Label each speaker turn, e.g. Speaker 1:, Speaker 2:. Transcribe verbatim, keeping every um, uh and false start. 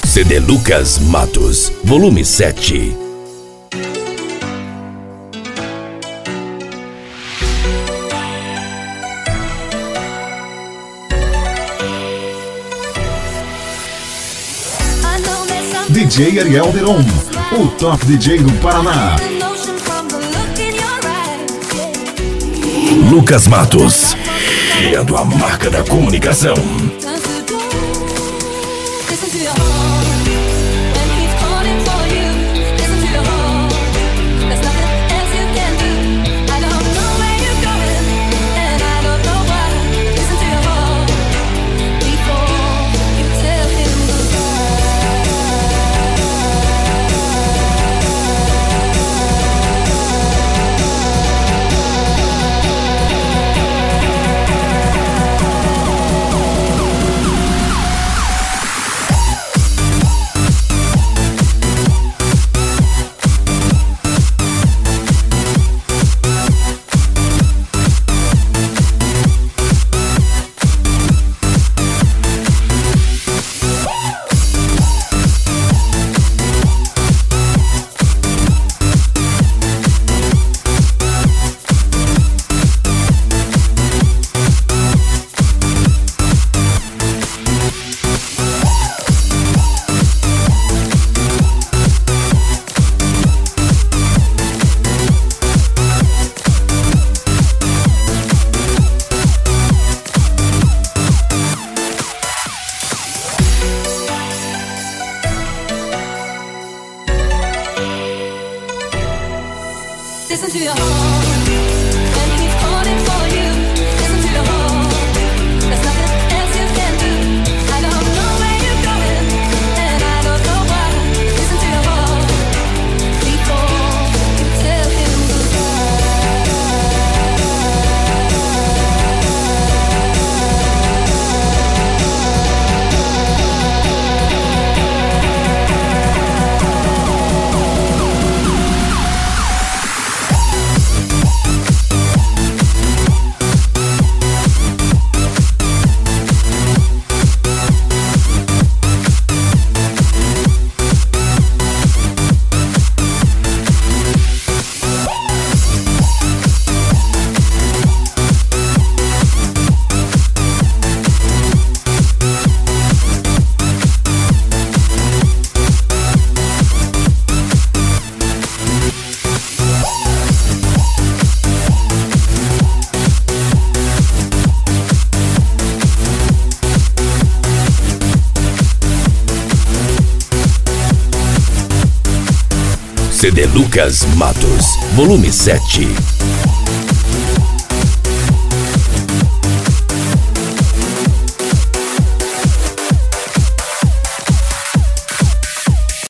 Speaker 1: C D Lucas Matos, volume sete.
Speaker 2: D J Ariel Deron, o top D J do Paraná.
Speaker 1: Lucas Matos, criando a marca da comunicação.
Speaker 3: Listen to your heart, when he's calling for you. Listen to your heart, there's nothing else you can do. I don't know where you're going, and I don't know why. Listen to your heart, before you tell him
Speaker 1: C D Lucas Matos, volume sete.